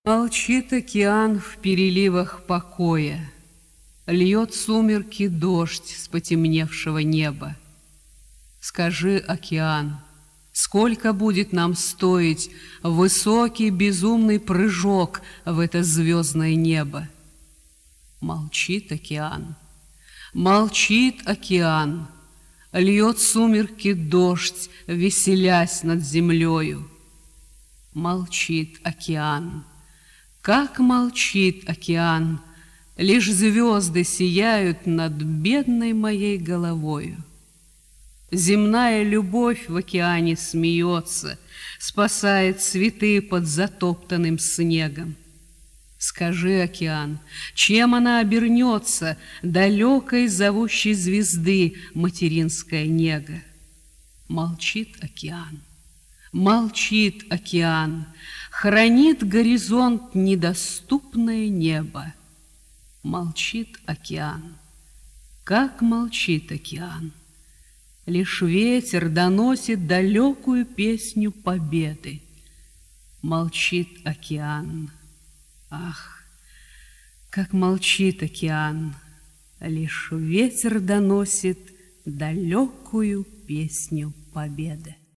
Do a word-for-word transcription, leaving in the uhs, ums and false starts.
Молчит океан в переливах покоя, льет сумерки дождь с потемневшего неба. Скажи, океан, сколько будет нам стоить высокий безумный прыжок в это звездное небо? Молчит океан, молчит океан, льет сумерки дождь, веселясь над землею. Молчит океан. Как молчит океан, лишь звезды сияют над бедной моей головою. Земная любовь в океане смеется, спасает цветы под затоптанным снегом. Скажи, океан, чем она обернется, далекой зовущей звезды материнская нега? Молчит океан. Молчит океан, хранит горизонт недоступное небо. Молчит океан, как молчит океан, лишь ветер доносит далекую песню победы. Молчит океан, ах, как молчит океан, лишь ветер доносит далекую песню победы.